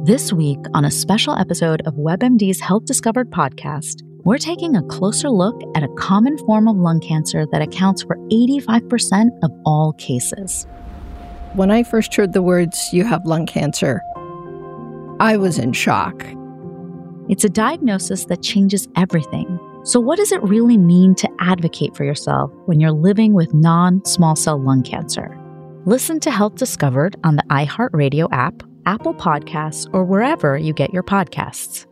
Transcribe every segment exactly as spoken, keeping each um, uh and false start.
This week, on a special episode of WebMD's Health Discovered podcast, we're taking a closer look at a common form of lung cancer that accounts for eighty-five percent of all cases. When I first heard the words, "you have lung cancer," I was in shock. It's a diagnosis that changes everything. So what does it really mean to advocate for yourself when you're living with non-small cell lung cancer? Listen to Health Discovered on the iHeartRadio app, Apple Podcasts, or wherever you get your podcasts.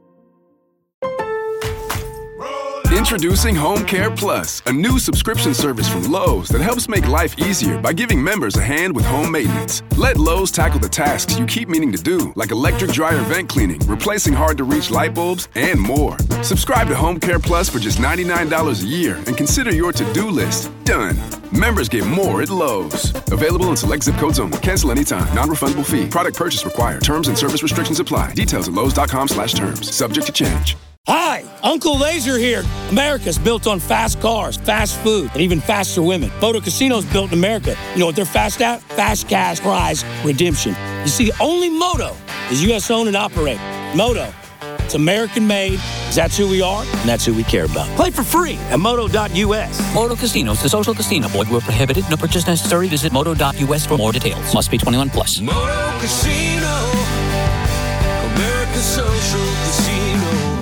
Introducing Home Care Plus, a new subscription service from Lowe's that helps make life easier by giving members a hand with home maintenance. Let Lowe's tackle the tasks you keep meaning to do, like electric dryer vent cleaning, replacing hard-to-reach light bulbs, and more. Subscribe to Home Care Plus for just ninety-nine dollars a year and consider your to-do list done. Members get more at Lowe's. Available in select zip codes only. Cancel anytime. Non-refundable fee. Product purchase required. Terms and service restrictions apply. Details at lowes.com slash terms. Subject to change. Hi, Uncle Laser here. America's built on fast cars, fast food, and even faster women. Moto Casino's built in America. You know what they're fast at? Fast cash prize redemption. You see, only Moto is U S owned and operated. Moto, it's American made, 'cause that's who we are, and that's who we care about. Play for free at moto dot U S. Moto Casinos, the social casino. Void where prohibited. No purchase necessary. Visit moto dot U S for more details. Must be twenty-one plus. Moto Casino, America's social casino.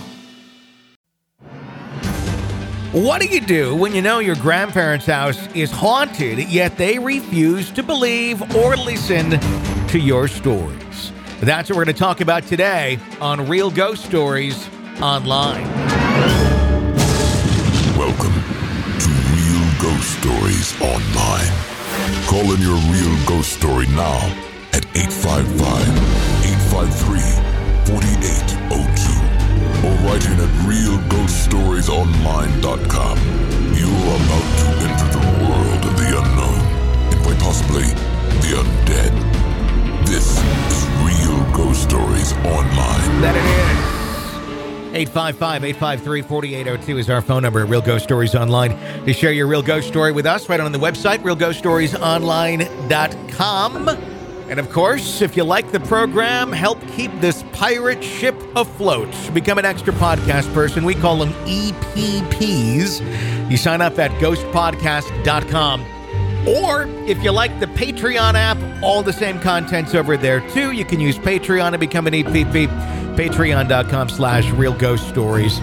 What do you do when you know your grandparents' house is haunted, yet they refuse to believe or listen to your stories? That's what we're going to talk about today on Real Ghost Stories Online. Welcome to Real Ghost Stories Online. Call in your real ghost story now at eight five five, eight five three, four eight zero two. Or write in at real ghost stories online dot com. You are about to enter the world of the unknown, and quite possibly the undead. This is Real Ghost Stories Online. That it is. eight five five, eight five three, four eight zero two is our phone number at Real Ghost Stories Online to share your real ghost story with us right on the website, real ghost stories online dot com. And of course, if you like the program, help keep this pirate ship afloat. Become an extra podcast person. We call them E P Ps. You sign up at ghost podcast dot com. Or if you like the Patreon app, all the same content's over there too. You can use Patreon to become an E P P. Patreon dot com slash Real Ghost Stories.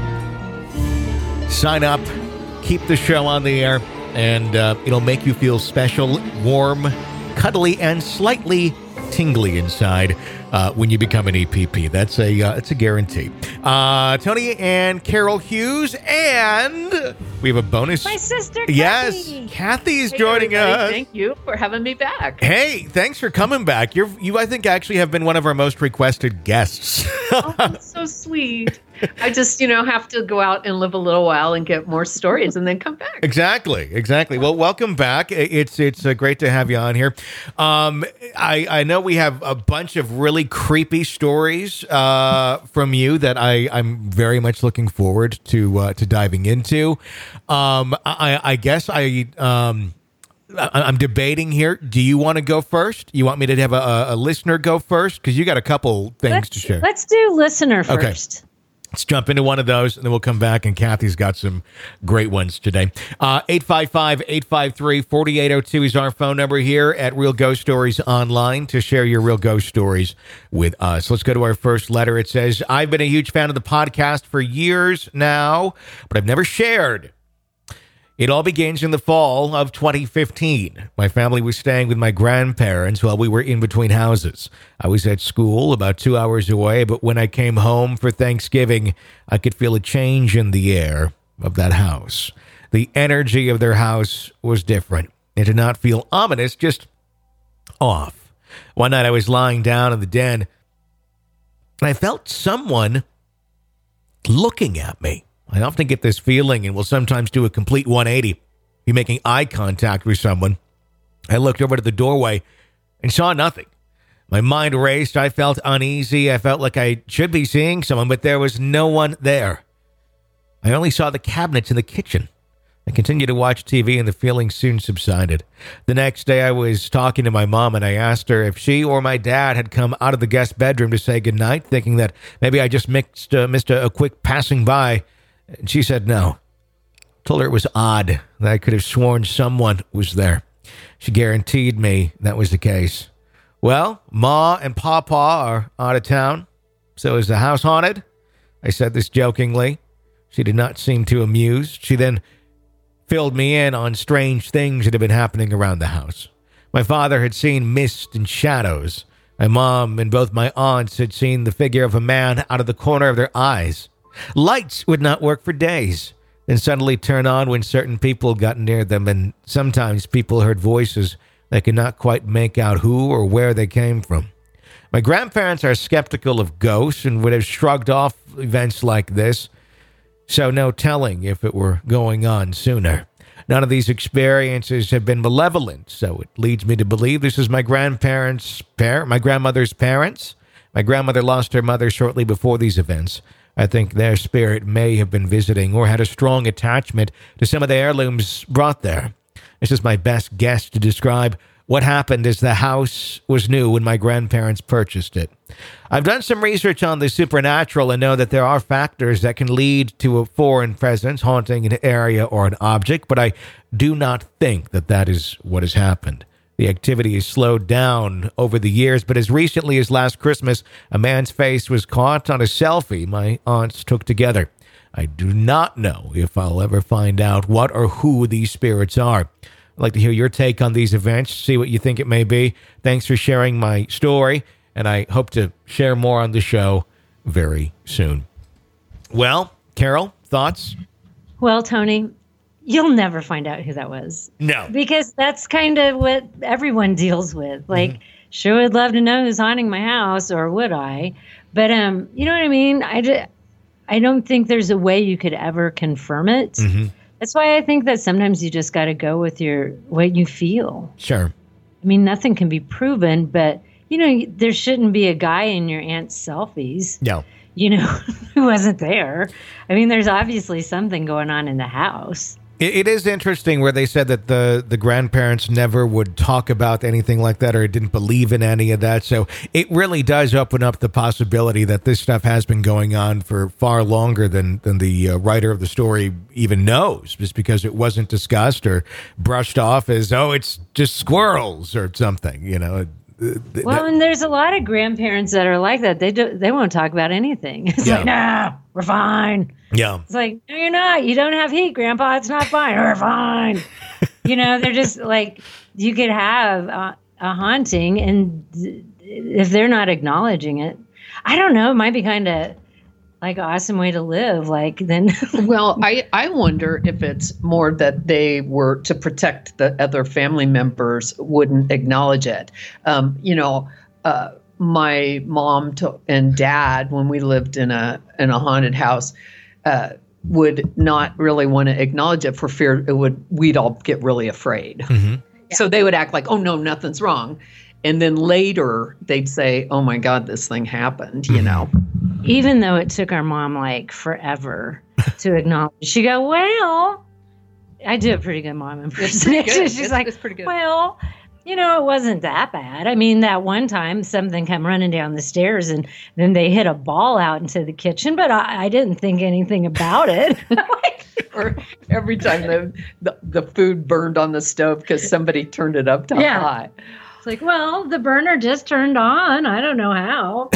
Sign up, keep the show on the air, and uh, it'll make you feel special, warm, cuddly, and slightly tingly inside uh, when you become an E P P. That's a uh, it's a guarantee. Uh, Tony and Carol Hughes, and we have a bonus. My sister, Kathy. Yes, Kathy's hey, joining everybody. us. Thank you for having me back. Hey, thanks for coming back. You're you, I think, actually have been one of our most requested guests. Oh, that's so sweet. I just, you know, have to go out and live a little while and get more stories and then come back. Exactly, exactly. Well, welcome back. It's it's uh, great to have you on here. Um, I, I know we have a bunch of really creepy stories uh, from you that I, I'm very much looking forward to uh, to diving into. Um, I, I guess I... Um, I'm debating here. Do you want to go first? You want me to have a, a listener go first? Because you got a couple things let's, to share. Let's do listener Okay. first. Let's jump into one of those, and then we'll come back, and Kathy's got some great ones today. Uh, eight five five, eight five three, four eight zero two is our phone number here at Real Ghost Stories Online to share your real ghost stories with us. Let's go to our first letter. It says, I've been a huge fan of the podcast for years now, but I've never shared. It all begins in the fall of twenty fifteen. My family was staying with my grandparents while we were in between houses. I was at school about two hours away, but when I came home for Thanksgiving, I could feel a change in the air of that house. The energy of their house was different. It did not feel ominous, just off. One night I was lying down in the den, and I felt someone looking at me. I often get this feeling and will sometimes do a complete one eighty. Be making eye contact with someone. I looked over to the doorway and saw nothing. My mind raced. I felt uneasy. I felt like I should be seeing someone, but there was no one there. I only saw the cabinets in the kitchen. I continued to watch T V and the feeling soon subsided. The next day I was talking to my mom and I asked her if she or my dad had come out of the guest bedroom to say goodnight, thinking that maybe I just mixed, uh, missed a, a quick passing by. And she said no. Told her it was odd that I could have sworn someone was there. She guaranteed me that was the case. Well, Ma and Papa are out of town, so is the house haunted? I said this jokingly. She did not seem too amused. She then filled me in on strange things that had been happening around the house. My father had seen mist and shadows. My mom and both my aunts had seen the figure of a man out of the corner of their eyes. Lights would not work for days, then suddenly turn on when certain people got near them, and sometimes people heard voices they could not quite make out who or where they came from. My grandparents are skeptical of ghosts and would have shrugged off events like this, so no telling if it were going on sooner. None of these experiences have been malevolent, so it leads me to believe this is my grandparents' par- my grandmother's parents. My grandmother lost her mother shortly before these events. I think their spirit may have been visiting or had a strong attachment to some of the heirlooms brought there. This is my best guess to describe what happened as the house was new when my grandparents purchased it. I've done some research on the supernatural and know that there are factors that can lead to a foreign presence haunting an area or an object, but I do not think that that is what has happened. The activity has slowed down over the years, but as recently as last Christmas, a man's face was caught on a selfie my aunts took together. I do not know if I'll ever find out what or who these spirits are. I'd like to hear your take on these events, see what you think it may be. Thanks for sharing my story, and I hope to share more on the show very soon. Well, Carol, thoughts? Well, Tony, you'll never find out who that was. No. Because that's kind of what everyone deals with. Like, mm-hmm. Sure would love to know who's haunting my house, or would I? But, um, you know what I mean? I, just, I don't think there's a way you could ever confirm it. Mm-hmm. That's why I think that sometimes you just got to go with your what you feel. Sure. I mean, nothing can be proven, but, you know, there shouldn't be a guy in your aunt's selfies. No. You know, who wasn't there. I mean, there's obviously something going on in the house. It, it is interesting where they said that the, the grandparents never would talk about anything like that or didn't believe in any of that. So it really does open up the possibility that this stuff has been going on for far longer than, than the uh, writer of the story even knows, just because it wasn't discussed or brushed off as, oh, it's just squirrels or something, you know. Well, and there's a lot of grandparents that are like that. They do, they won't talk about anything. It's yeah. like, no, we're fine. Yeah. It's like, no, you're not. You don't have heat, Grandpa. It's not fine. We're fine. You know, they're just like, you could have a, a haunting, and if they're not acknowledging it, I don't know. It might be kind of like an awesome way to live. Like then. Well, I, I wonder if it's more that they were to protect the other family members wouldn't acknowledge it. Um, you know, uh, my mom to, and dad, when we lived in a in a haunted house, uh, would not really want to acknowledge it for fear it would we'd all get really afraid. Mm-hmm. Yeah. So they would act like, oh no, nothing's wrong. And then later they'd say, oh my God, this thing happened, you know. Even though it took our mom like forever to acknowledge, she go, well, I do a pretty good mom impersonation. She's it's, like, it's pretty good. Well, you know, it wasn't that bad. I mean, that one time something come running down the stairs and then they hit a ball out into the kitchen, but I, I didn't think anything about it. Or every time the, the, the food burned on the stove because somebody turned it up too yeah. high. It's like, well, the burner just turned on. I don't know how.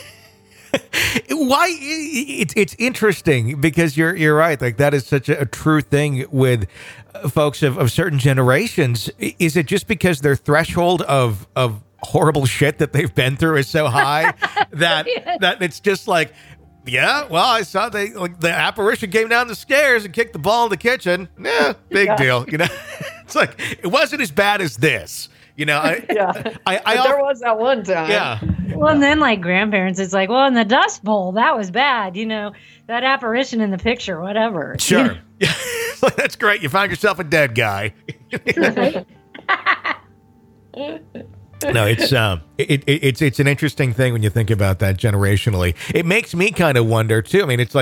Why it's it's interesting because you're you're right. Like that is such a, a true thing with folks of, of certain generations. Is it just because their threshold of of horrible shit that they've been through is so high that yes. that it's just like, yeah, well, I saw they like the apparition came down the stairs and kicked the ball in the kitchen. Yeah, big yeah. deal. You know, it's like it wasn't as bad as this. You know, I, yeah. I, I, I there was that one time. Yeah. Well, and then like grandparents, it's like, well, in the Dust Bowl, that was bad. You know, that apparition in the picture, whatever. Sure. Yeah. That's great. You found yourself a dead guy. No, it's um, it, it it's it's an interesting thing when you think about that generationally. It makes me kind of wonder too. I mean, it's like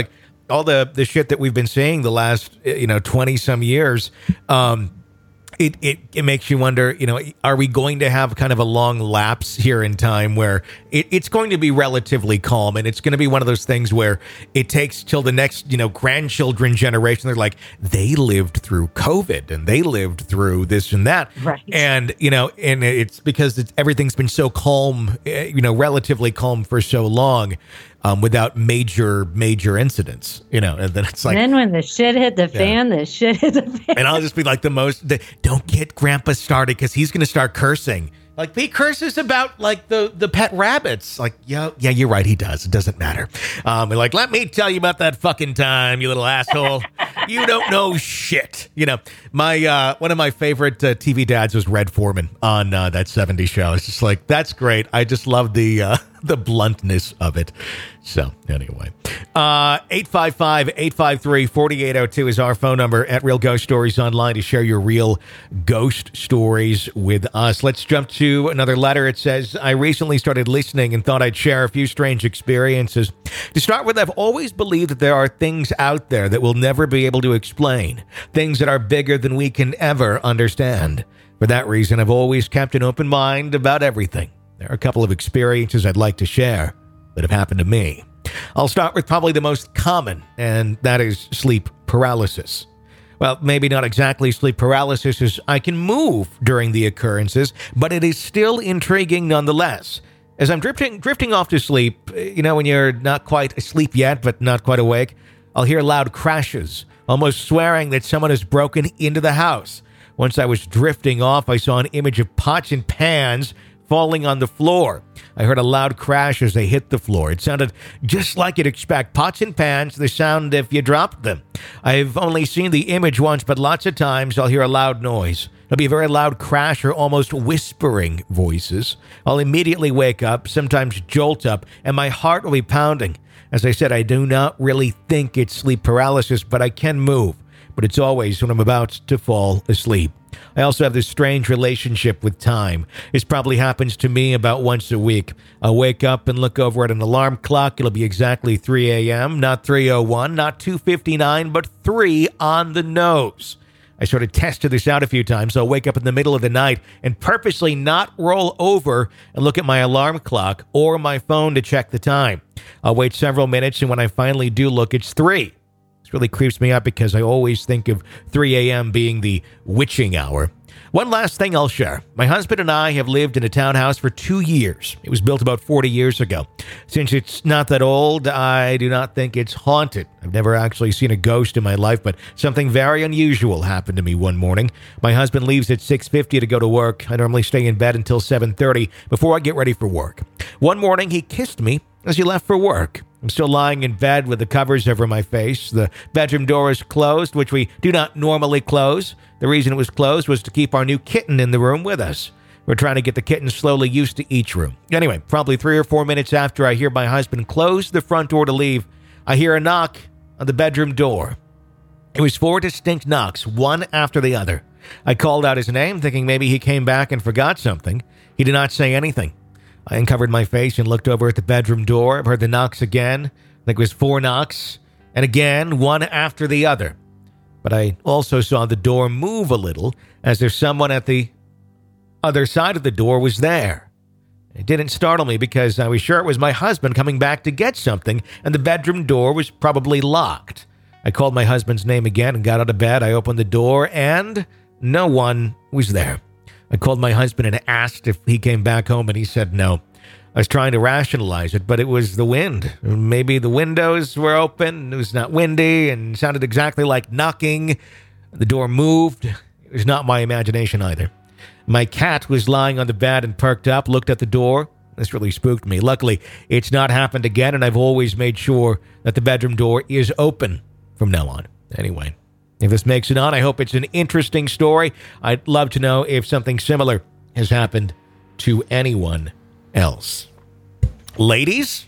all the, the shit that we've been seeing the last, you know, twenty some years, um, It, it it makes you wonder, you know, are we going to have kind of a long lapse here in time where it, it's going to be relatively calm, and it's going to be one of those things where it takes till the next, you know, grandchildren generation. They're like, they lived through COVID and they lived through this and that. Right. And, you know, and it's because it's, everything's been so calm, you know, relatively calm for so long. Um, without major, major incidents, you know, and then it's like. And then when the shit hit the fan, yeah. the shit hit the fan. And I'll just be like the most, the, don't get Grandpa started because he's going to start cursing. Like, he curses about, like, the, the pet rabbits. Like, yeah, yeah, you're right, he does. It doesn't matter. Um, and like, let me tell you about that fucking time, you little asshole. You don't know shit. You know, my uh, one of my favorite uh, T V dads was Red Foreman on uh, that seventies show. It's just like, that's great. I just love the uh, the bluntness of it. So, anyway. Uh, eight five five, eight five three, four eight zero two is our phone number at Real Ghost Stories Online to share your real ghost stories with us. Let's jump to another letter. It says, I recently started listening and thought I'd share a few strange experiences. To start with, I've always believed that there are things out there that we'll never be able to explain, things that are bigger than we can ever understand. For that reason, I've always kept an open mind about everything. There are a couple of experiences I'd like to share that have happened to me. I'll start with probably the most common, and that is sleep paralysis. Well, maybe not exactly sleep paralysis, as I can move during the occurrences, but it is still intriguing nonetheless. As I'm drifting drifting off to sleep, you know, when you're not quite asleep yet, but not quite awake, I'll hear loud crashes, almost swearing that someone has broken into the house. Once I was drifting off, I saw an image of pots and pans falling on the floor. I heard a loud crash as they hit the floor. It sounded just like you'd expect pots and pans, the sound if you dropped them. I've only seen the image once, but lots of times I'll hear a loud noise. It'll be a very loud crash or almost whispering voices. I'll immediately wake up, sometimes jolt up, and my heart will be pounding. As I said, I do not really think it's sleep paralysis, but I can move. But it's always when I'm about to fall asleep. I also have this strange relationship with time. This probably happens to me about once a week. I'll wake up and look over at an alarm clock. It'll be exactly three a.m., not three oh one, not two fifty-nine, but three on the nose. I sort of tested this out a few times. I'll wake up in the middle of the night and purposely not roll over and look at my alarm clock or my phone to check the time. I'll wait several minutes, and when I finally do look, it's three. Really creeps me out because I always think of three a.m. being the witching hour. One last thing I'll share. My husband and I have lived in a townhouse for two years. It was built about forty years ago. Since it's not that old, I do not think it's haunted. I've never actually seen a ghost in my life, but something very unusual happened to me one morning. My husband leaves at six fifty to go to work. I normally stay in bed until seven thirty before I get ready for work. One morning, he kissed me as he left for work. I'm still lying in bed with the covers over my face. The bedroom door is closed, which we do not normally close. The reason it was closed was to keep our new kitten in the room with us. We're trying to get the kitten slowly used to each room. Anyway, probably three or four minutes after I hear my husband close the front door to leave, I hear a knock on the bedroom door. It was four distinct knocks, one after the other. I called out his name, thinking maybe he came back and forgot something. He did not say anything. I uncovered my face and looked over at the bedroom door. I've heard the knocks again. I think it was four knocks. And again, one after the other. But I also saw the door move a little as if someone at the other side of the door was there. It didn't startle me because I was sure it was my husband coming back to get something, and the bedroom door was probably locked. I called my husband's name again and got out of bed. I opened the door, and no one was there. I called my husband and asked if he came back home, and he said no. I was trying to rationalize it, but it was the wind. Maybe the windows were open, it was not windy, and sounded exactly like knocking. The door moved. It was not my imagination either. My cat was lying on the bed and perked up, looked at the door. This really spooked me. Luckily, it's not happened again, and I've always made sure that the bedroom door is open from now on. Anyway. If this makes it on, I hope it's an interesting story. I'd love to know if something similar has happened to anyone else. Ladies?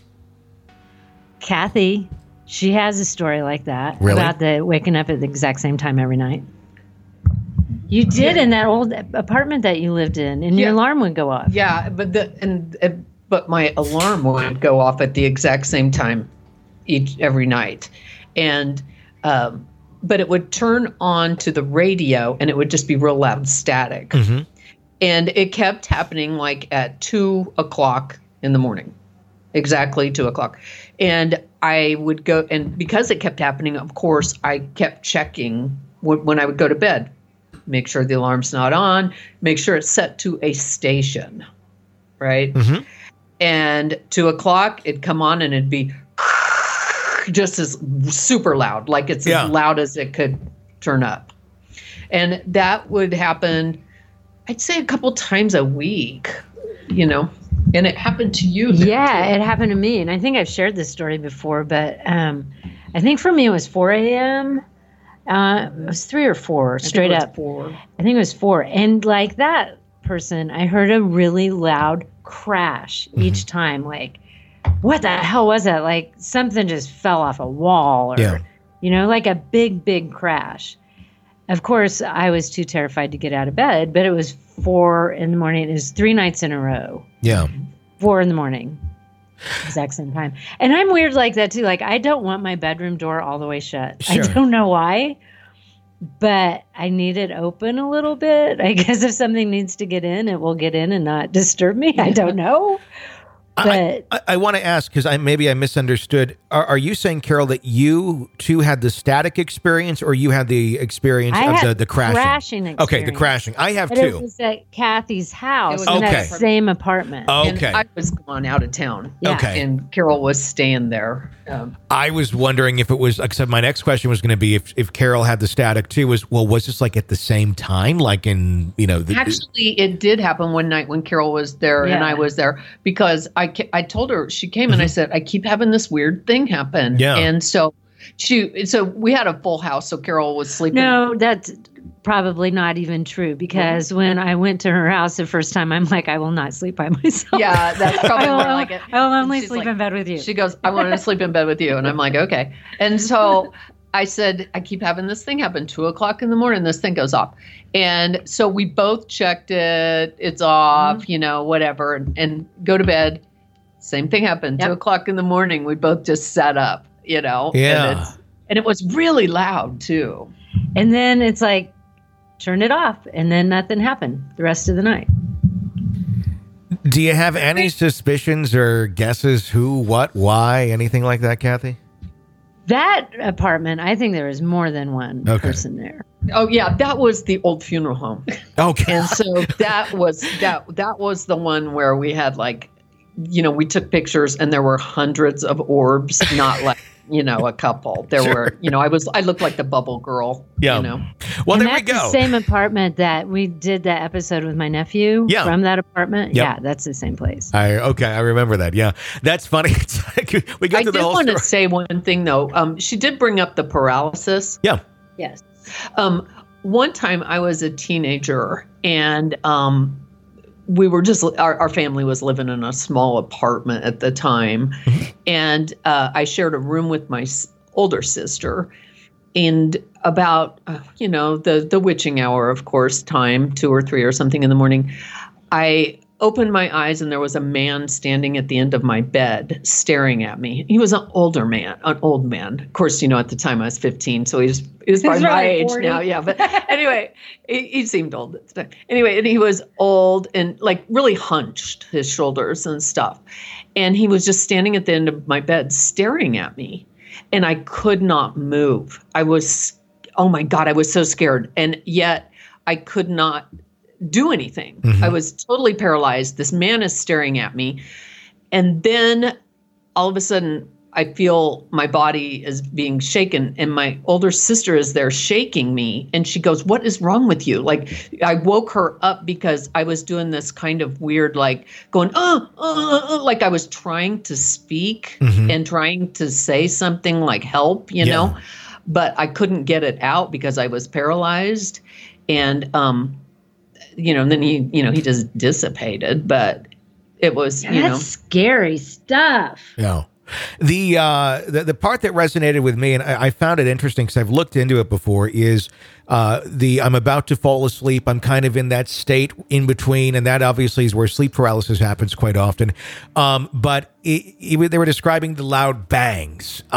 Kathy, she has a story like that. Really? About the waking up at the exact same time every night. You did in that old apartment that you lived in, and Yeah. your alarm would go off. Yeah, but the and uh, but my alarm would go off at the exact same time each every night. And, um, but it would turn on to the radio and it would just be real loud static. Mm-hmm. And it kept happening like at two o'clock in the morning, exactly two o'clock. And I would go, and because it kept happening, of course, I kept checking w- when I would go to bed, make sure the alarm's not on, make sure it's set to a station, right? Mm-hmm. And two o'clock, it'd come on and it'd be just as super loud, like it's Yeah. as loud as it could turn up. And that would happen, I'd say a couple times a week, you know, and it happened to you. Yeah, it happened to me. And I think I've shared this story before, but um, I think for me it was four a.m. Uh, it was three or four, straight I think it was up. four. I think it was four. And like that person, I heard a really loud crash Mm-hmm. each time. Like, what the hell was that? Like something just fell off a wall or, Yeah. you know, like a big, big crash. Of course, I was too terrified to get out of bed, but it was four in the morning. It was three nights in a row. Yeah. Four in the morning. Exact same time. And I'm weird like that too. Like I don't want my bedroom door all the way shut. Sure. I don't know why, but I need it open a little bit. I guess if something needs to get in, it will get in and not disturb me. I don't know. I, But I, I want to ask, because I maybe I misunderstood. Are, are you saying, Carol, that you too had the static experience, or you had the experience I of had the, the crashing? crashing experience. Okay, the crashing. I have But too. it was at Kathy's house It was in Okay. that same apartment. And Okay. I was gone out of town. Yeah. Okay. And Carol was staying there. Um, I was wondering if it was, except my next question was going to be if, if Carol had the static too, was, well, was this like at the same time? Like in, you know, the, Actually, it did happen one night when Carol was there and Yeah. I was there because I, ca- I told her, she came and I said, I keep having this weird thing happen. Mm-hmm. Yeah. And so she, so we had a full house. So Carol was sleeping. No, that's probably not even true because when I went to her house the first time, I'm like, I will not sleep by myself. Yeah, that's probably I will, more like it. I will only She's sleep like- in bed with you. She goes, I want to sleep in bed with you. And I'm like, okay. And so I said, I keep having this thing happen. Two o'clock in the morning, this thing goes off. And so we both checked it. It's off, Mm-hmm. you know, whatever, and, and go to bed. Same thing happened. Yep. Two o'clock in the morning, we both just sat up, you know. Yeah. And, it's, and it was really loud too. And then it's like, turn it off. And then nothing happened the rest of the night. do you have any suspicions or guesses who, what, why, anything like that, Kathy? That apartment, I think there was more than one Okay. person there. Oh yeah, that was the old funeral home. Okay. And so that was that that was the one where we had like, you know, we took pictures and there were hundreds of orbs, not like, you know, a couple. There Sure. were, you know, I was I looked like the bubble girl. Yeah. You know. Well, and there we that's go. the same apartment that we did that episode with my nephew Yeah. from that apartment. Yep. Yeah, that's the same place. I okay, I remember that. Yeah, that's funny. It's like we go I through did the whole want to story. say one thing though. Um, she did bring up the paralysis. Yeah. Yes. Um, one time I was a teenager and um, we were just, our, our family was living in a small apartment at the time. And uh, I shared a room with my s- older sister. And about, uh, you know, the, the witching hour, of course, time, two or three or something in the morning, I opened my eyes and there was a man standing at the end of my bed staring at me. He was an older man, an old man. Of course, you know, at the time I was fifteen, so he was, he was probably my probably age forty. now. Yeah. But anyway, he, he seemed old at the time. Anyway, and he was old and like really hunched his shoulders and stuff. And he was just standing at the end of my bed staring at me. And I could not move. I was, oh my God, I was so scared. And yet I could not do anything. Mhm. I was totally paralyzed. This man is staring at me. And then all of a sudden, I feel my body is being shaken. And my older sister is there shaking me. And she goes, what is wrong with you? Like, I woke her up because I was doing this kind of weird, like going, oh, uh, uh, like I was trying to speak Mhm. and trying to say something like help, you Yeah. know, but I couldn't get it out because I was paralyzed. And, um, you know, and then he, you know, he just dissipated, but it was, you know, That's scary stuff. Yeah. The, uh, the the part that resonated with me, and I, I found it interesting because I've looked into it before, is uh, the I'm about to fall asleep. I'm kind of in that state in between, and that obviously is where sleep paralysis happens quite often. Um, but it, it, they were describing the loud bangs. Uh,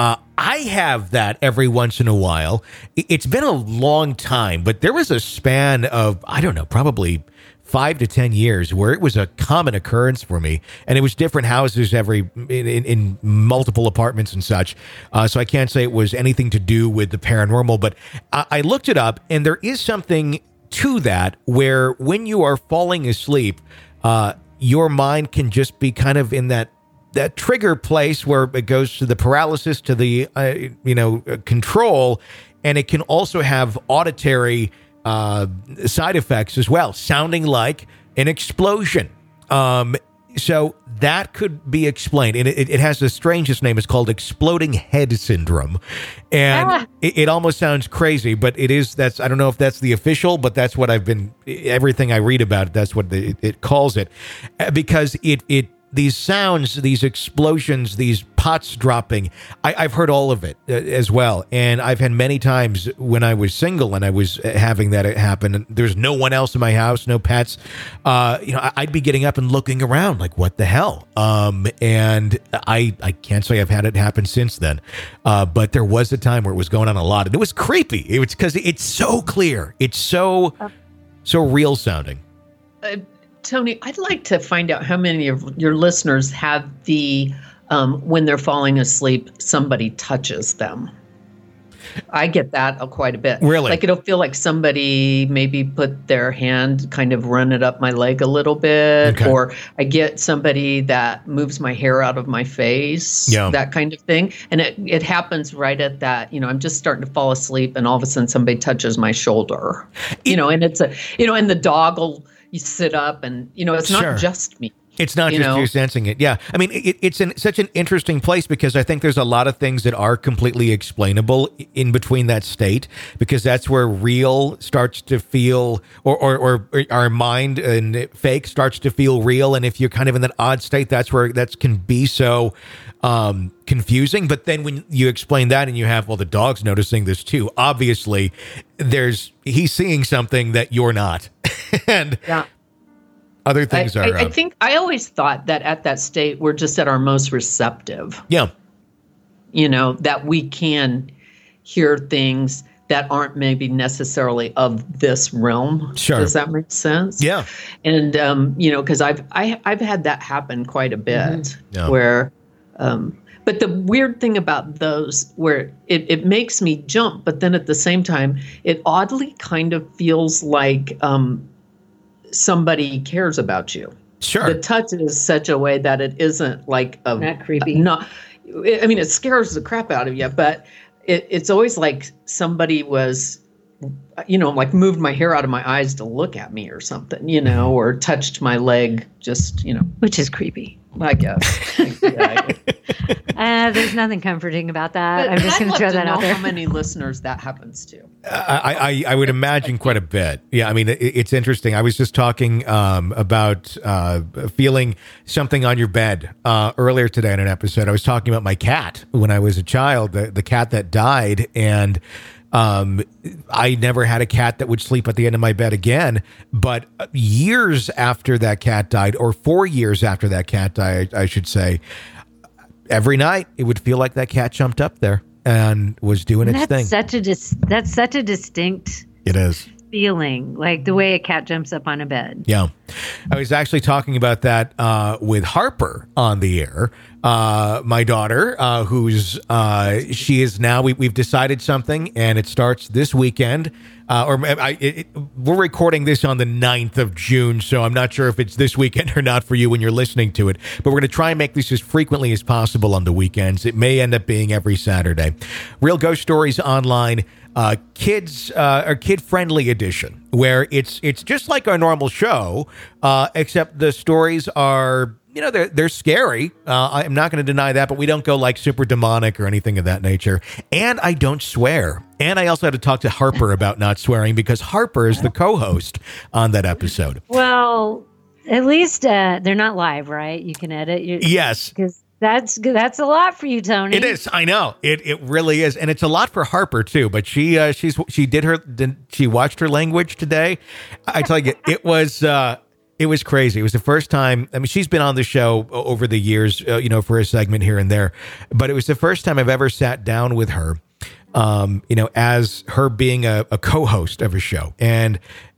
I have that every once in a while. It's been a long time, but there was a span of, I don't know, probably five to ten years where it was a common occurrence for me, and it was different houses every in, in, in multiple apartments and such. Uh, so I can't say it was anything to do with the paranormal, but I, I looked it up, and there is something to that where when you are falling asleep, uh, your mind can just be kind of in that that trigger place where it goes to the paralysis, to the uh, you know control, and it can also have auditory Uh, side effects as well, sounding like an explosion. Um, so that could be explained. And it, it has the strangest name. It's called exploding head syndrome. And ah. it, it almost sounds crazy, but it is. That's, I don't know if that's the official, but that's what I've been, everything I read about it, that's what the, it, it calls it. Because it, it, these sounds, these explosions, these pots dropping, I, I've heard all of it uh, as well. And I've had many times when I was single and I was having that happen, and there's no one else in my house, no pets. Uh, you know, I'd be getting up and looking around like, what the hell? Um, and I, I can't say I've had it happen since then. Uh, but there was a time where it was going on a lot, and it was creepy. It was because it's so clear. It's so, so real sounding. Uh, Tony, I'd like to find out how many of your listeners have the, um, when they're falling asleep, somebody touches them. I get that quite a bit. Really? Like it'll feel like somebody maybe put their hand, kind of run it up my leg a little bit. Okay. Or I get somebody that moves my hair out of my face, yeah. that kind of thing. And it, it happens right at that, you know, I'm just starting to fall asleep and all of a sudden somebody touches my shoulder, you know, and it's a, you know, and the dog will, you sit up and, you know, it's not sure. just me. It's not you just know? you sensing it. Yeah. I mean, it, it's in such an interesting place because I think there's a lot of things that are completely explainable in between that state, because that's where real starts to feel, or, or, or our mind and fake starts to feel real. And if you're kind of in that odd state, that's where that can be so um, confusing. But then when you explain that and you have, well, the dog's noticing this too, obviously there's, he's seeing something that you're not. and yeah. Other things I, are. I, I think I always thought that at that state, we're just at our most receptive. Yeah. You know, that we can hear things that aren't maybe necessarily of this realm. Sure. Does that make sense? Yeah. And, um, you know, because I've, I, I've had that happen quite a bit mm-hmm. yeah. where, um, but the weird thing about those where it, it makes me jump, but then at the same time, it oddly kind of feels like, um, somebody cares about you. Sure. The touch is such a way that it isn't like a not creepy. Not, I mean, it scares the crap out of you, but it, it's always like somebody was, you know, like moved my hair out of my eyes to look at me or something, you know, or touched my leg, just, you know, which is creepy. I guess. yeah, uh, there's nothing comforting about that. But I'm just going to throw that out there. How many listeners that happens to? I, I, I would imagine quite a bit. Yeah, I mean, it, it's interesting. I was just talking um, about uh, feeling something on your bed uh, earlier today in an episode. I was talking about my cat when I was a child, the, the cat that died, and Um, I never had a cat that would sleep at the end of my bed again, but years after that cat died, or four years after that cat died, I should say, every night it would feel like that cat jumped up there and was doing and its that's thing. Such a dis- that's such a distinct it is. feeling, like the way a cat jumps up on a bed. Yeah. I was actually talking about that uh, with Harper on the air, uh, my daughter, uh, who's, uh, she is now, we, we've decided something, and it starts this weekend. Uh, or I, it, we're recording this on the ninth of June, so I'm not sure if it's this weekend or not for you when you're listening to it. But we're going to try and make this as frequently as possible on the weekends. It may end up being every Saturday. Real Ghost Stories Online, uh, kids uh, or kid-friendly edition, where it's it's just like our normal show, uh, except the stories are, you know, they're, they're scary. Uh, I'm not going to deny that, but we don't go like super demonic or anything of that nature. And I don't swear. And I also had to talk to Harper about not swearing because Harper is the co-host on that episode. Well, at least uh, they're not live, right? You can edit. You, yes. Because that's that's a lot for you, Tony. It is. I know. It it really is. And it's a lot for Harper, too. But she uh, she's she did her, did, she watched her language today. I tell you, it was... Uh, It was crazy. It was the first time. I mean, she's been on the show over the years, uh, you know, for a segment here and there, but it was the first time I've ever sat down with her, um, you know, as her being a, a co-host of a show and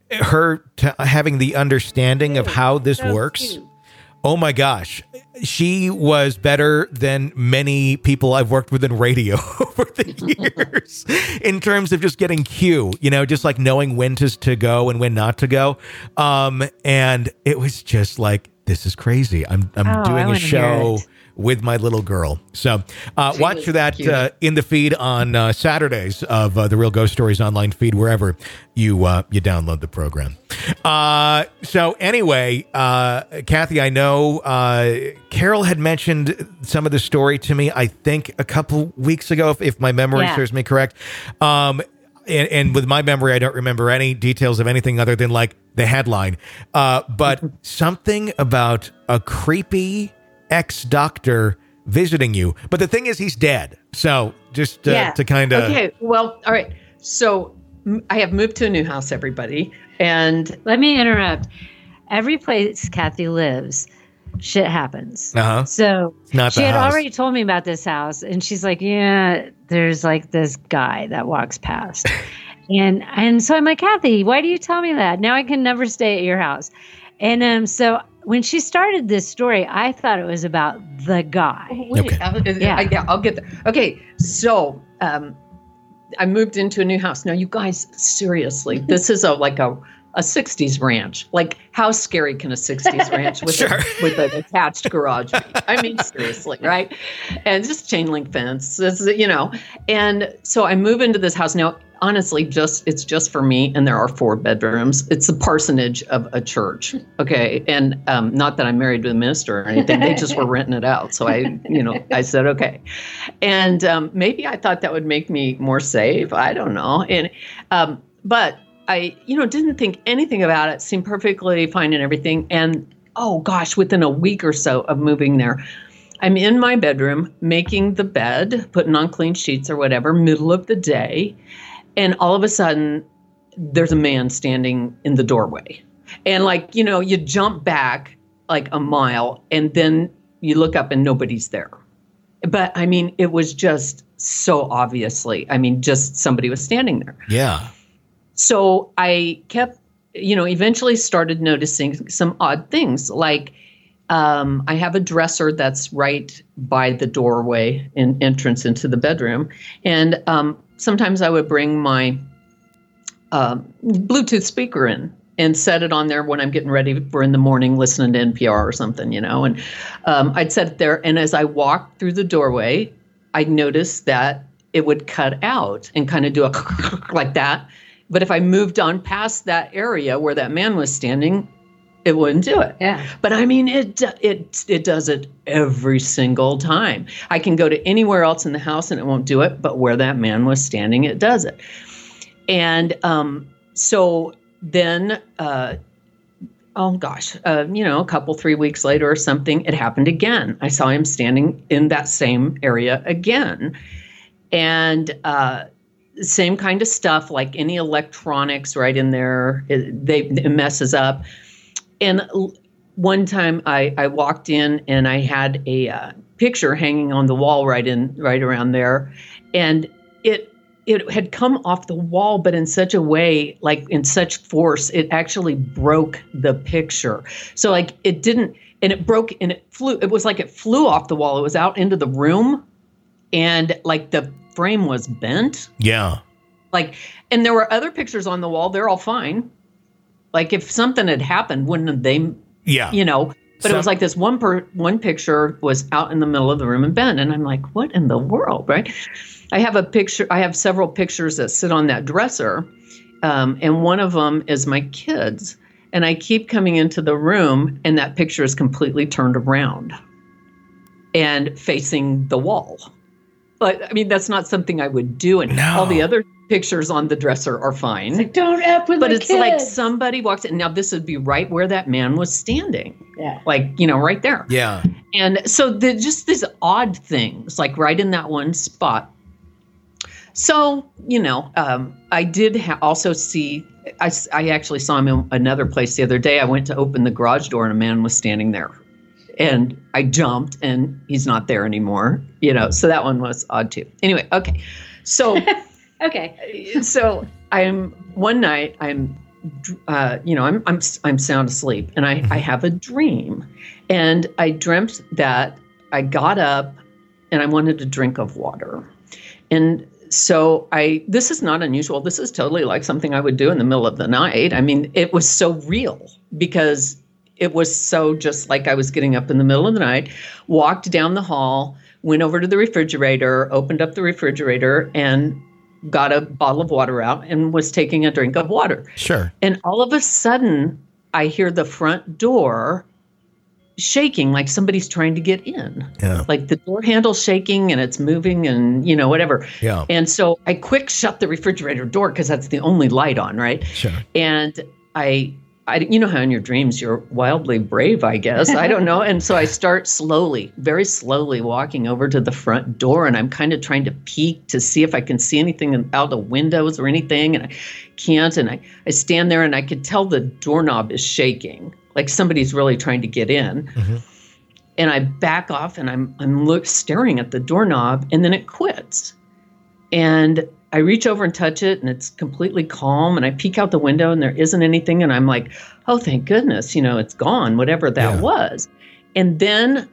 her t- having the understanding of how this So works. cute. Oh my gosh. She was better than many people I've worked with in radio over the years in terms of just getting cue, you know, just like knowing when to, to go and when not to go. Um, and it was just like, this is crazy. I'm, I'm Oh, I doing a wanna hear show it. with my little girl. So uh, watch is for that cute. uh, in the feed on uh, Saturdays of uh, the Real Ghost Stories online feed, wherever you uh, you download the program. Uh, so anyway, uh, Kathy, I know uh, Carol had mentioned some of the story to me, I think a couple weeks ago, if, if my memory Yeah. serves me correct. Um, and, and with my memory, I don't remember any details of anything other than like the headline. Uh, but something about a creepy ex-doctor visiting you. But the thing is, he's dead. So just uh, Yeah. to kind of... Okay, well, all right. So m- I have moved to a new house, everybody. And Let me interrupt. Every place Kathy lives, shit happens. Uh-huh. So not she the had house. already told me about this house, and she's like, "Yeah, there's like this guy that walks past," and and so I'm like, "Kathy, why do you tell me that? Now I can never stay at your house." And um, so when she started this story, I thought it was about the guy. Wait, Okay. I'll, Yeah. I, yeah, I'll get there. Okay, so um, I moved into a new house. Now, you guys, seriously, this is a like a a sixties ranch. Like, how scary can a sixties ranch with Sure. a, with an attached garage be? I mean, seriously, right? And just chain link fence, it's, you know. And so I move into this house now. Honestly, just it's just for me, and there are four bedrooms. It's the parsonage of a church, okay. And um, not that I'm married to a minister or anything. They just were renting it out, so I, you know, I said okay. And um, maybe I thought that would make me more safe. I don't know. And um, but I, you know, didn't think anything about it. Seemed perfectly fine and everything. And oh gosh, within a week or so of moving there, I'm in my bedroom making the bed, putting on clean sheets or whatever, middle of the day. And all of a sudden, there's a man standing in the doorway. And like, you know, you jump back like a mile and then you look up and nobody's there. But I mean, it was just so obviously, I mean, just somebody was standing there. Yeah. So I kept, you know, eventually started noticing some odd things. Like um, I have a dresser that's right by the doorway and entrance into the bedroom. And um, sometimes I would bring my um, Bluetooth speaker in and set it on there when I'm getting ready for in the morning, listening to N P R or something, you know. And um, I'd set it there. And as I walked through the doorway, I noticed that it would cut out and kind of do a like that. But if I moved on past that area where that man was standing, it wouldn't do it. Yeah. But I mean, it it it does it every single time. I can go to anywhere else in the house and it won't do it, but where that man was standing, it does it. And um, so then, uh, oh gosh, uh, you know, a couple, three weeks later or something, it happened again. I saw him standing in that same area again. And uh, same kind of stuff, like any electronics right in there, it, they, it messes up. And one time I, I walked in and I had a uh, picture hanging on the wall right in right around there. And it it had come off the wall, but in such a way, like in such force, it actually broke the picture. So like it didn't, and it broke and it flew. It was like it flew off the wall. It was out into the room. And like the frame was bent. Yeah. Like, and there were other pictures on the wall. They're all fine. Like if something had happened, wouldn't they, Yeah. you know, but So- it was like this one per one picture was out in the middle of the room and bent. And I'm like, what in the world, right? I have a picture, I have several pictures that sit on that dresser. Um, and one of them is my kids. And I keep coming into the room and that picture is completely turned around and facing the wall. But I mean, that's not something I would do. And No. all the other pictures on the dresser are fine. Like, don't F with But my it's kids. like somebody walks in. Now, this would be right where that man was standing. Yeah. Like, you know, right there. Yeah. And so the, just these odd things, like right in that one spot. So, you know, um, I did ha- also see, I, I actually saw him in another place the other day. I went to open the garage door and a man was standing there. And I jumped and he's not there anymore, you know, so that one was odd too. Anyway, okay. So, okay. So I'm, one night I'm, uh, you know, I'm, I'm, I'm sound asleep and I, I have a dream and I dreamt that I got up and I wanted a drink of water. And so I, this is not unusual. This is totally like something I would do in the middle of the night. I mean, it was so real because it was so just like I was getting up in the middle of the night, walked down the hall, went over to the refrigerator, opened up the refrigerator and got a bottle of water out and was taking a drink of water. Sure. And all of a sudden I hear the front door shaking like somebody's trying to get in. Yeah. Like the door handle shaking and it's moving and, you know, whatever. Yeah. And so I quick shut the refrigerator door because that's the only light on, right? Sure. And I, I, you know how in your dreams you're wildly brave, I guess. I don't know. And so I start slowly, very slowly walking over to the front door and I'm kind of trying to peek to see if I can see anything out the windows or anything. And I can't. And I, I stand there and I could tell the doorknob is shaking. Like somebody's really trying to get in. Mm-hmm. And I back off and I'm I'm look, staring at the doorknob and then it quits. And I reach over and touch it and it's completely calm. And I peek out the window and there isn't anything. And I'm like, oh, thank goodness, you know, it's gone, whatever that yeah. was. And then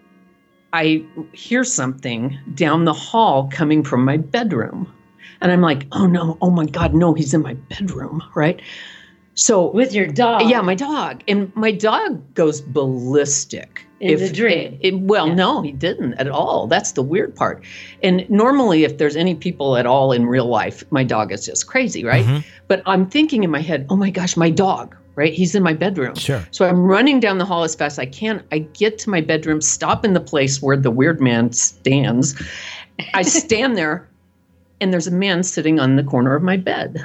I hear something down the hall coming from my bedroom. And I'm like, oh, no, oh, my God, no, he's in my bedroom, right? So with your dog. Yeah, my dog. And my dog goes ballistic. In if, the dream. It, it, well, yeah. no, he didn't at all. That's the weird part. And normally if there's any people at all in real life, my dog is just crazy, right? Mm-hmm. But I'm thinking in my head, oh my gosh, my dog, right? He's in my bedroom. Sure. So I'm running down the hall as fast as I can. I get to my bedroom, stop in the place where the weird man stands. I stand there and there's a man sitting on the corner of my bed.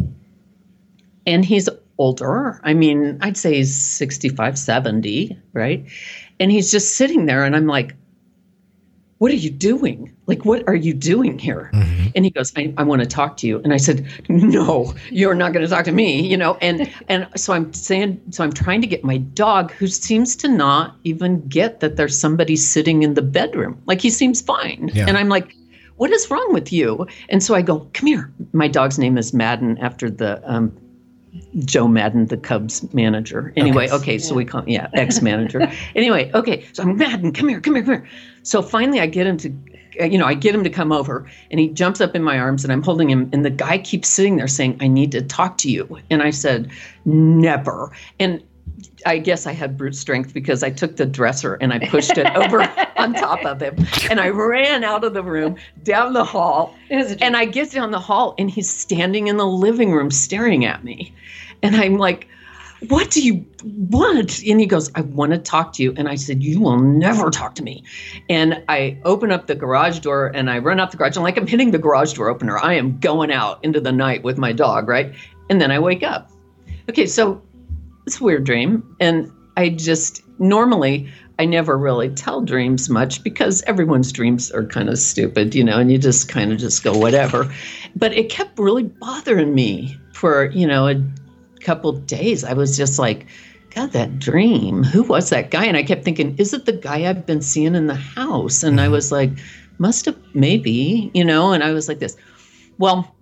And he's older. I mean, I'd say he's sixty-five, seventy, right? And he's just sitting there and I'm like, what are you doing? Like, what are you doing here? Mm-hmm. And he goes, I, I want to talk to you. And I said, no, you're not going to talk to me, you know? And, and so I'm saying, so I'm trying to get my dog, who seems to not even get that there's somebody sitting in the bedroom. Like he seems fine. Yeah. And I'm like, what is wrong with you? And so I go, come here. My dog's name is Madden after the, um, Joe Madden, the Cubs manager. Anyway, okay, okay so yeah. we call yeah, ex-manager. Anyway, okay, so I'm Madden, come here, come here, come here. So finally I get him to, you know, I get him to come over and he jumps up in my arms and I'm holding him and the guy keeps sitting there saying, I need to talk to you. And I said, never. And I guess I had brute strength because I took the dresser and I pushed it over on top of him. And I ran out of the room, down the hall. And I get down the hall and he's standing in the living room staring at me. And I'm like, what do you want? And he goes, I want to talk to you. And I said, you will never talk to me. And I open up the garage door and I run out the garage. And like I'm hitting the garage door opener. I am going out into the night with my dog, right? And then I wake up. Okay, so it's a weird dream. And I just, normally, I never really tell dreams much because everyone's dreams are kind of stupid, you know, and you just kind of just go whatever. But it kept really bothering me for, you know, a couple of days. I was just like, God, that dream, who was that guy? And I kept thinking, is it the guy I've been seeing in the house? And I was like, must have, maybe, you know, and I was like this. Well,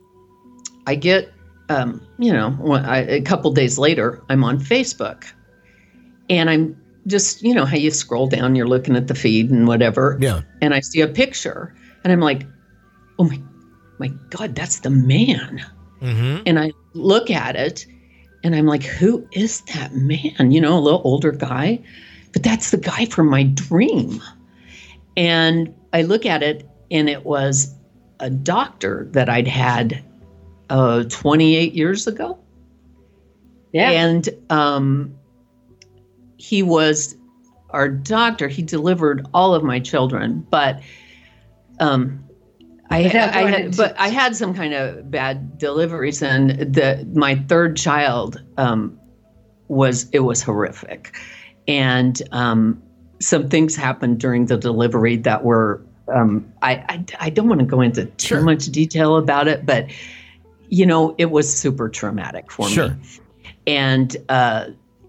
I get, um, you know, when I, a couple days later, I'm on Facebook and I'm just, you know, how you scroll down, you're looking at the feed and whatever. Yeah. And I see a picture and I'm like, oh my, my God, that's the man. Mm-hmm. And I look at it and I'm like, who is that man? You know, a little older guy, but that's the guy from my dream. And I look at it and it was a doctor that I'd had uh, twenty-eight years ago. Yeah. And um, he was our doctor. He delivered all of my children, but um, I, I, I had, but I had some kind of bad deliveries, and the my third child um, was it was horrific, and um, some things happened during the delivery that were um, I, I I don't want to go into too Sure. much detail about it, but you know, it was super traumatic for Sure. me. And uh,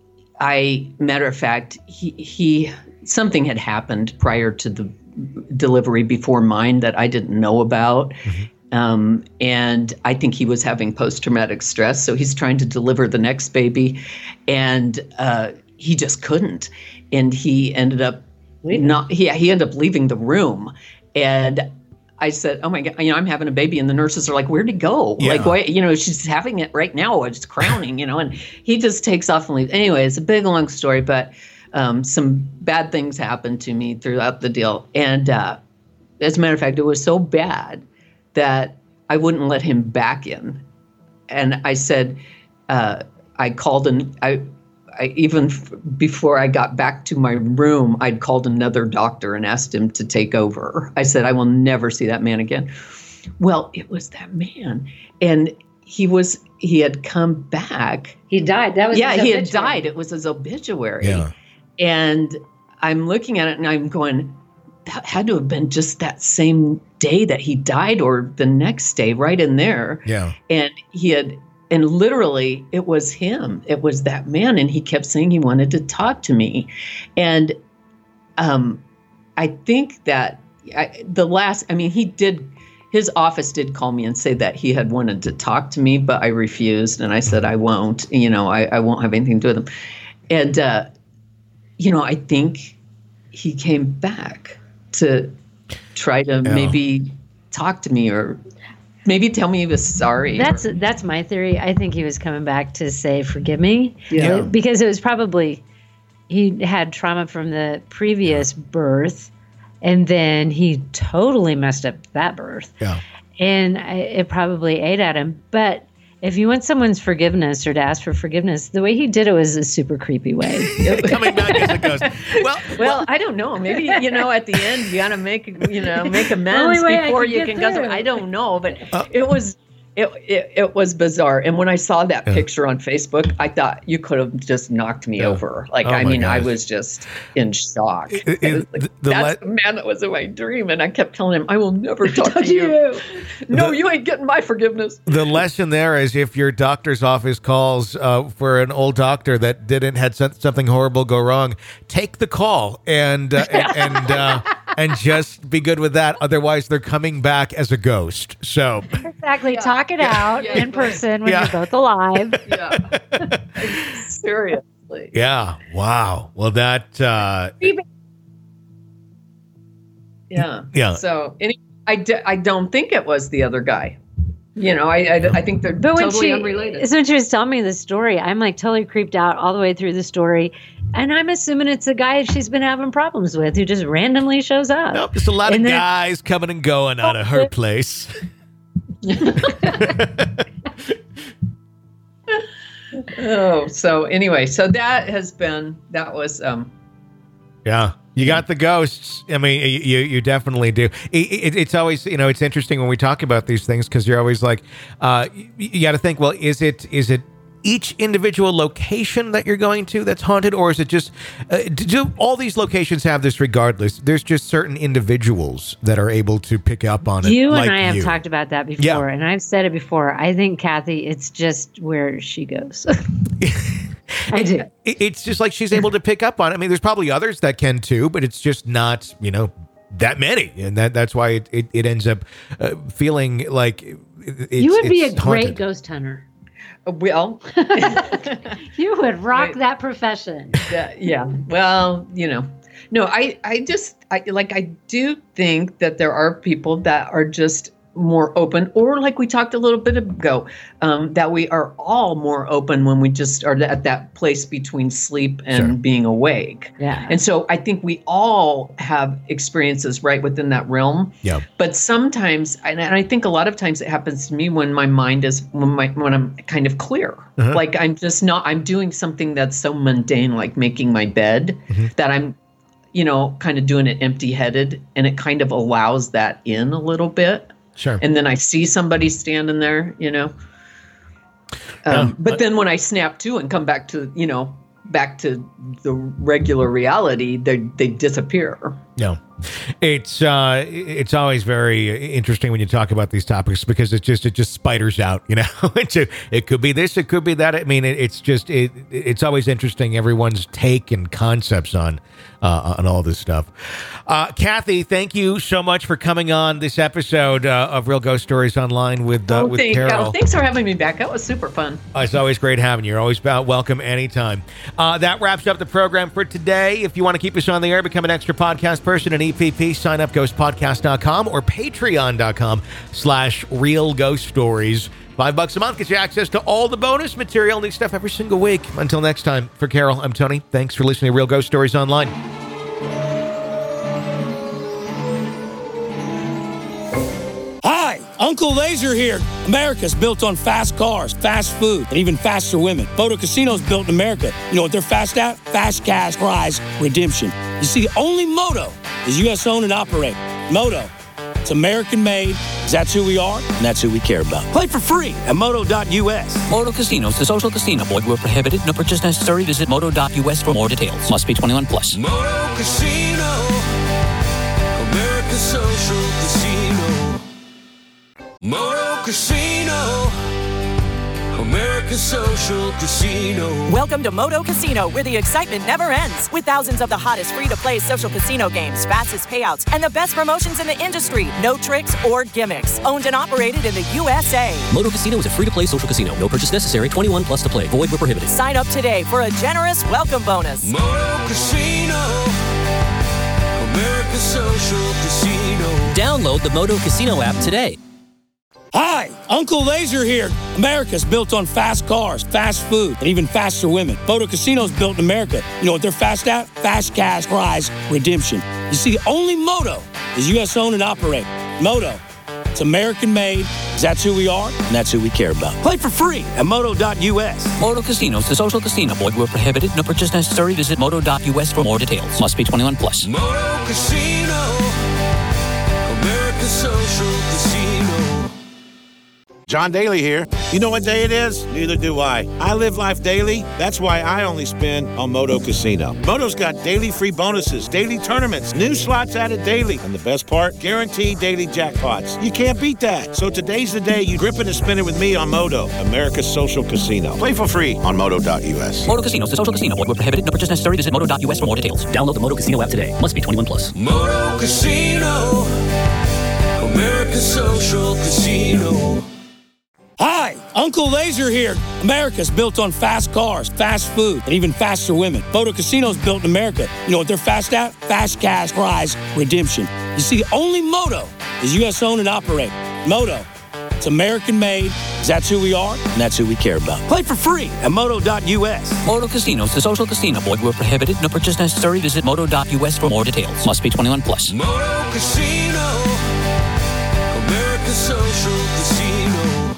I, matter of fact, he he something had happened prior to the delivery before mine that I didn't know about. Mm-hmm. Um, and I think he was having post-traumatic stress. So he's trying to deliver the next baby, and uh, he just couldn't. And he ended up not, he, he ended up leaving the room. And I said, oh my God, you know, I'm having a baby. And the nurses are like, where'd he go? Yeah. Like, why, you know, she's having it right now. It's crowning, you know, and he just takes off and leaves. Anyway, it's a big, long story, but um, some bad things happened to me throughout the deal. And uh, as a matter of fact, it was so bad that I wouldn't let him back in. And I said, uh, I called and I, I even f- before I got back to my room, I'd called another doctor and asked him to take over. I said, I will never see that man again. Well, it was that man. And he was, he had come back. He died. That was Yeah, his he had obituary. died. It was his obituary. Yeah. And I'm looking at it and I'm going, that had to have been just that same day that he died or the next day, right in there. Yeah. And he had, and literally it was him. It was that man. And he kept saying he wanted to talk to me. And um, I think that I, the last, I mean, he did, his office did call me and say that he had wanted to talk to me, but I refused. And I said, I won't, you know, I, I won't have anything to do with him. And, uh, you know, I think he came back to try to Yeah. maybe talk to me or maybe tell me he was sorry. That's that's my theory. I think he was coming back to say, forgive me. Yeah. Because it was probably, he had trauma from the previous birth, and then he totally messed up that birth. Yeah. And I, it probably ate at him. But if you want someone's forgiveness or to ask for forgiveness, the way he did it was a super creepy way. Coming back as it goes. Well, Well, I don't know. Maybe, you know, at the end, you got to make, you know, make amends Only way I before could you get can go. through. I don't know, but Uh, it was, it, it it was bizarre. And when I saw that Yeah. picture on Facebook, I thought you could have just knocked me Yeah. over. Like, Oh I my mean, I gosh. was just in shock. It- it- I was like, the- the That's le- the man that was in my dream. And I kept telling him, I will never talk to you. No, The- you ain't getting my forgiveness. the lesson there is if your doctor's office calls uh, for an old doctor that didn't had some- something horrible go wrong, take the call and uh, and and, uh, and just be good with that. Otherwise, they're coming back as a ghost. So Exactly. Talk it out Yeah. in person when Yeah. you're both alive. Yeah. Seriously. yeah, wow. Well, that uh, Yeah. Yeah. So any, I, d- I don't think it was the other guy. You know, I I, I think they're But when totally she, unrelated. so when she was telling me the story, I'm like totally creeped out all the way through the story. And I'm assuming it's a guy she's been having problems with who just randomly shows up. nope, just a lot And of then- guys coming and going out of her place. Oh, so anyway, so that has been, that was, um, Yeah, you got the ghosts. I mean, you you definitely do. It, it, it's always, you know, it's interesting when we talk about these things because you're always like, uh, you, you got to think, well, is it is it each individual location that you're going to that's haunted, or is it just uh, do all these locations have this regardless? There's just certain individuals that are able to pick up on it. You like and I have you. talked about that before, Yeah. and I've said it before. I think, Kathy, it's just where she goes. I do. It- It's just like she's able to pick up on it. I mean, there's probably others that can too, but it's just not, you know, that many, and that that's why it it, it ends up uh, feeling like it, it's, You would be a it's great haunted. ghost hunter. well, You would rock Right. that profession. yeah, yeah. Well, you know, no, I, I just, I like, I do think that there are people that are just more open, or like we talked a little bit ago, um, that we are all more open when we just are at that place between sleep and Sure. being awake. Yeah. And so I think we all have experiences right within that realm. Yeah. But sometimes, and I think a lot of times it happens to me when my mind is, when my, when I'm kind of clear, Uh-huh. like I'm just not, I'm doing something that's so mundane, like making my bed, Mm-hmm. that I'm, you know, kind of doing it empty headed, and it kind of allows that in a little bit. Sure. And then I see somebody standing there, you know. Um, Yeah. but then when I snap to and come back to, you know, back to the regular reality, they they disappear. No. It's uh, it's always very interesting when you talk about these topics because it's just it just spiders out, you know. it's a, it could be this, it could be that. I mean, it, it's just it it's always interesting everyone's take and concepts on uh, on all this stuff. Uh, Kathy, thank you so much for coming on this episode uh, of Real Ghost Stories Online with uh, oh, with thank, Carol. oh, thanks for having me back. That was super fun. Uh, it's always great having you. You're always about welcome anytime. Uh, that wraps up the program for today. If you want to keep us on the air, become an extra podcast person, an E P P, sign up ghost podcast dot com or patreon dot com slash real ghost stories. Five bucks a month gets you access to all the bonus material, new stuff every single week. Until next time, for Carol, I'm Tony. Thanks for listening to Real Ghost Stories Online. Hi, Uncle Laser here. America's built on fast cars, fast food, and even faster women. Moto Casino's built in America. You know what they're fast at? Fast cash prize redemption. You see, only Moto is U S owned and operated. Moto, it's American made, 'cause that's who we are, and that's who we care about. Play for free at moto dot U S. Moto Casinos, the social casino. Void where prohibited. No purchase necessary. Visit moto dot U S for more details. Must be twenty-one plus. Moto Casino, America's social casino. Moto Casino, America's social casino. Welcome to Moto Casino, where the excitement never ends. With thousands of the hottest free-to-play social casino games, fastest payouts, and the best promotions in the industry. No tricks or gimmicks. Owned and operated in the U S A. Moto Casino is a free-to-play social casino. No purchase necessary. twenty-one plus to play. Void where prohibited. Sign up today for a generous welcome bonus. Moto Casino, America's social casino. Download the Moto Casino app today. Hi, Uncle Laser here. America's built on fast cars, fast food, and even faster women. Moto Casino's built in America. You know what they're fast at? Fast cash prize redemption. You see, only Moto is U S owned and operated. Moto, it's American made, 'cause that's who we are, and that's who we care about. Play for free at moto dot U S. Moto Casinos, the social casino. Void where prohibited. No purchase necessary. Visit moto dot U S for more details. Must be twenty-one plus. Moto Casino, America's social casino. John Daly here. You know what day it is? Neither do I. I live life daily. That's why I only spin on Moto Casino. Moto's got daily free bonuses, daily tournaments, new slots added daily, and the best part, guaranteed daily jackpots. You can't beat that. So today's the day you grip it and spin it with me on Moto, America's social casino. Play for free on moto dot U S. Moto Casinos, the social casino. Void where prohibited. No purchase necessary. Visit moto dot U S for more details. Download the Moto Casino app today. Must be twenty-one plus. Moto Casino, America's social casino. Hi, Uncle Laser here. America's built on fast cars, fast food, and even faster women. Moto Casino's built in America. You know what they're fast at? Fast cash prize redemption. You see, only Moto is U S owned and operated. Moto, it's American made, 'cause that's who we are, and that's who we care about. Play for free at moto dot U S. Moto Casinos, the social casino. Void where prohibited. No purchase necessary. Visit moto dot U S for more details. Must be twenty-one plus. Moto Casino, America's social casino.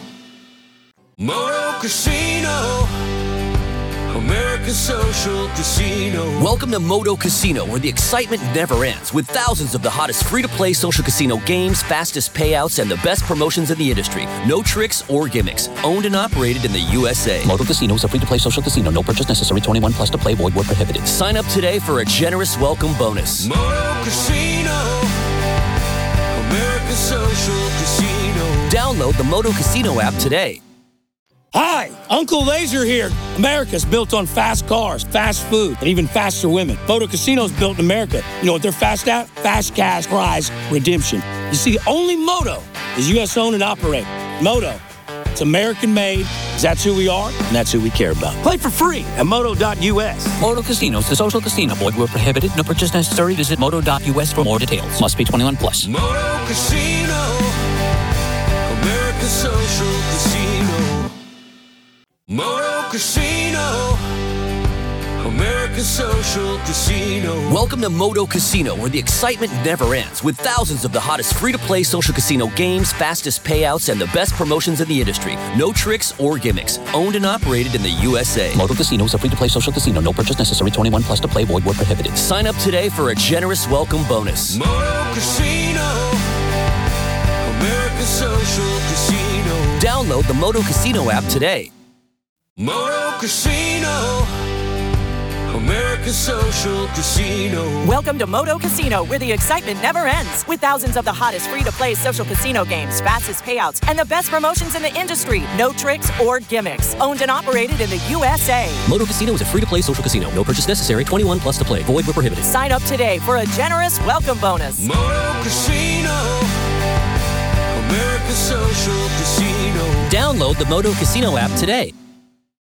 Moto Casino, America's social casino. Welcome to Moto Casino, where the excitement never ends. With thousands of the hottest free-to-play social casino games, fastest payouts, and the best promotions in the industry. No tricks or gimmicks. Owned and operated in the U S A. Moto Casino is a free-to-play social casino. No purchase necessary. twenty-one plus to play. Void where prohibited. Sign up today for a generous welcome bonus. Moto Casino, America's social casino. Download the Moto Casino app today. Hi, Uncle Laser here. America's built on fast cars, fast food, and even faster women. Moto Casino's built in America. You know what they're fast at? Fast cash prize redemption. You see, only Moto is U S owned and operated. Moto, it's American made, 'cause that's who we are, and that's who we care about. Play for free at moto dot U S. Moto Casinos, the social casino. Void where prohibited. No purchase necessary. Visit moto dot U S for more details. Must be twenty-one plus. Moto Casino, America's social casino. Moto Casino, America's social casino. Welcome to Moto Casino, where the excitement never ends. With thousands of the hottest free-to-play social casino games, fastest payouts, and the best promotions in the industry. No tricks or gimmicks. Owned and operated in the U S A. Moto Casino is a free-to-play social casino. No purchase necessary. twenty-one plus to play. Void where prohibited. Sign up today for a generous welcome bonus. Moto Casino, America's social casino. Download the Moto Casino app today. Moto Casino, America's Social Casino. Welcome to Moto Casino, where the excitement never ends. With thousands of the hottest free-to-play social casino games, fastest payouts, and the best promotions in the industry. No tricks or gimmicks. Owned and operated in the U S A. Moto Casino is a free-to-play social casino. No purchase necessary. twenty-one plus to play. Void where prohibited. Sign up today for a generous welcome bonus. Moto Casino. America's Social Casino. Download the Moto Casino app today.